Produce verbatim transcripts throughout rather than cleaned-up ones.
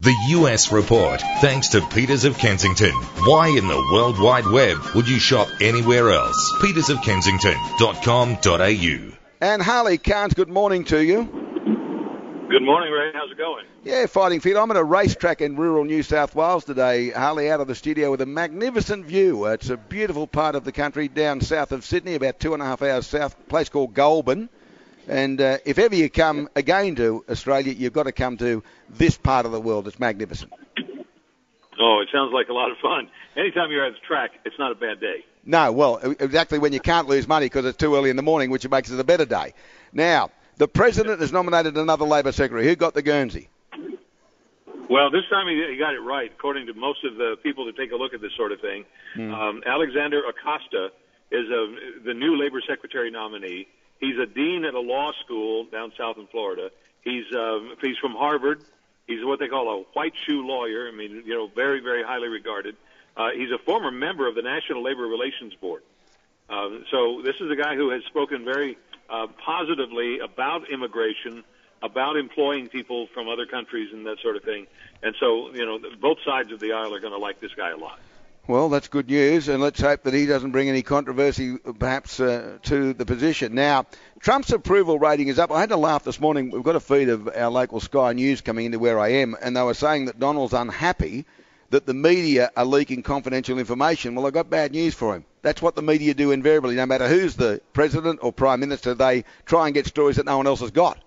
The U S Report, thanks to Peters of Kensington. Why in the World Wide Web would you shop anywhere else? peters of kensington dot com dot a u. And Harley Carnes, good morning to you. Good morning, Ray. How's it going? Yeah, fighting fit. I'm at a racetrack in rural New South Wales today, Harley, out of the studio with a magnificent view. It's a beautiful part of the country down south of Sydney, about two and a half hours south, a place called Goulburn. And uh, if ever you come again to Australia, you've got to come to this part of the world. It's magnificent. Oh, it sounds like a lot of fun. Anytime you're at the track, it's not a bad day. No, well, exactly when you can't lose money because it's too early in the morning, which makes it a better day. Now, the President has nominated another Labor Secretary. Who got the Guernsey? Well, this time he, he got it right, according to most of the people that take a look at this sort of thing. Mm. Um, Alexander Acosta is a, the new Labor Secretary nominee. He's a dean at a law school down south in Florida. He's uh, he's from Harvard. He's what they call a white shoe lawyer. I mean, you know, very, very highly regarded. Uh, he's a former member of the National Labor Relations Board. Uh, so this is a guy who has spoken very uh, positively about immigration, about employing people from other countries and that sort of thing. And so, you know, both sides of the aisle are going to like this guy a lot. Well, that's good news, and let's hope that he doesn't bring any controversy, perhaps, uh, to the position. Now, Trump's approval rating is up. I had to laugh this morning. We've got a feed of our local Sky News coming into where I am, and they were saying that Donald's unhappy that the media are leaking confidential information. Well, I've got bad news for him. That's what the media do invariably. No matter who's the president or prime minister, they try and get stories that no one else has got.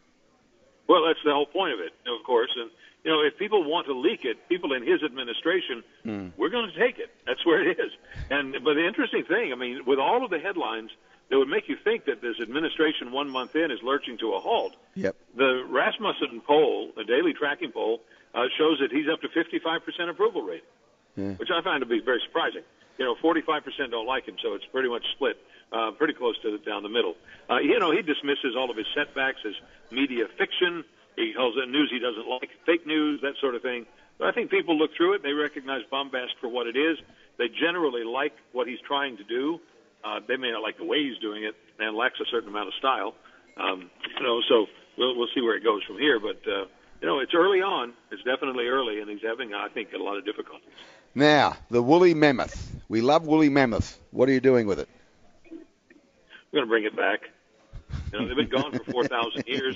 Well, that's the whole point of it, of course, and you know, if people want to leak it, people in his administration, mm. we're going to take it. That's where it is. And but the interesting thing, I mean, with all of the headlines that would make you think that this administration one month in is lurching to a halt. Yep. The Rasmussen poll, a daily tracking poll, uh, shows that he's up to fifty-five percent approval rating, yeah. which I find to be very surprising. You know, forty-five percent don't like him, so it's pretty much split, uh, pretty close to down the middle. Uh, you know, he dismisses all of his setbacks as media fiction. He calls it news he doesn't like, fake news, that sort of thing. But I think people look through it. They recognize bombast for what it is. They generally like what he's trying to do. Uh, they may not like the way he's doing it and lacks a certain amount of style. Um, you know, so we'll we'll see where it goes from here. But, uh, you know, it's early on. It's definitely early, and he's having, I think, a lot of difficulties. Now, the woolly mammoth. We love woolly mammoth. What are you doing with it? We're going to bring it back. You know, they've been gone for four thousand years.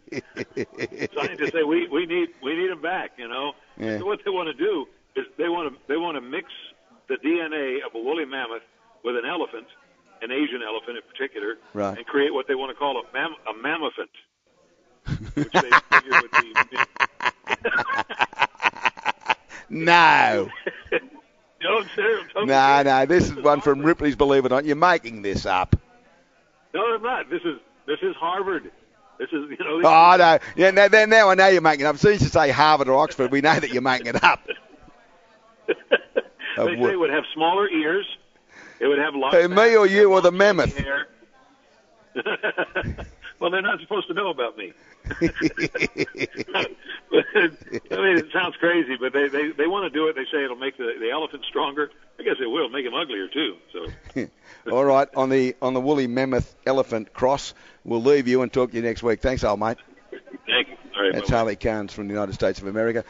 Scientists say we, we need we need them back. You know, yeah. So what they want to do is they want to they want to mix the D N A of a woolly mammoth with an elephant, an Asian elephant in particular, right. and create what they want to call a mam a mammophant, which they figure would be. No. No, sir, totally no, no. This is one from Ripley's Believe It or Not. You're making this up. No, I'm not. This is this is Harvard. This is you know. This oh is, no, yeah. Now, now I know you're making it up. As soon as you say Harvard or Oxford, we know that you're making it up. They say it would have smaller ears. It would have lots. Hey, me or you or the mammoth? Hair. Well, they're not supposed to know about me. But, I mean, it sounds crazy, but they, they, they want to do it. They say it'll make the, the elephant stronger. I guess it will make him uglier too. So. All right, on the on the woolly mammoth elephant cross, we'll leave you and talk to you next week. Thanks, old mate. Thank you. All right, That's bye-bye. Harley Carnes from the United States of America.